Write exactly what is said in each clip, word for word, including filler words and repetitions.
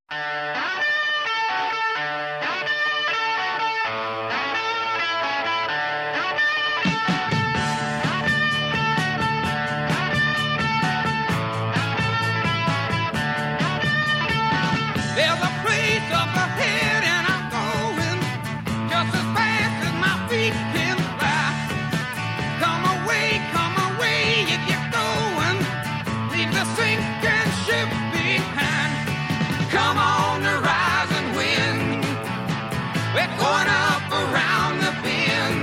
There's a place up ahead and I'm going just as fast as my feet can fly. Come away, come away if you're going. Leave the sinking ship behind. Come on the rising wind. We're going up around the bend.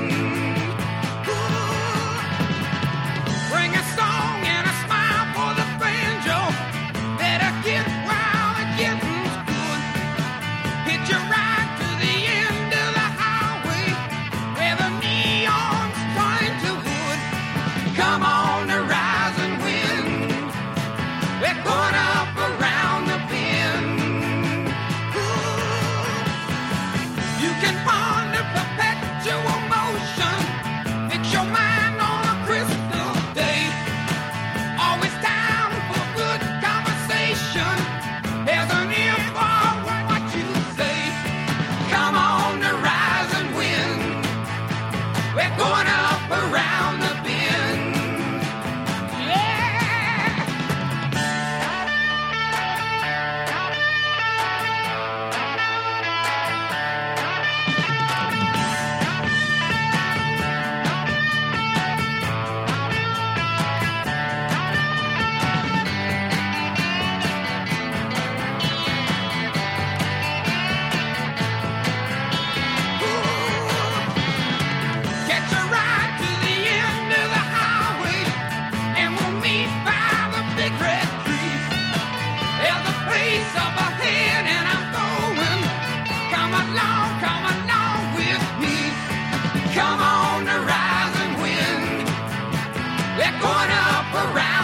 Ooh. Bring a song and a smile for the banjo. Better get wild and get hitch a ride to the end of the highway where the neon's turning to wood. Come on the rising wind. We're going up around the bend. Ooh. You can ponder perpetual motion. Fix your mind on a crystal day. Always down for good conversation. There's an ear for what you say. Come on the rising wind. We're going up around the bend. Yeah. Catch a ride to the end of the highway, and we'll meet by the big red tree. There's a place up ahead, and I'm going. Come along, come along with me. Come on the rising wind. We're going up around.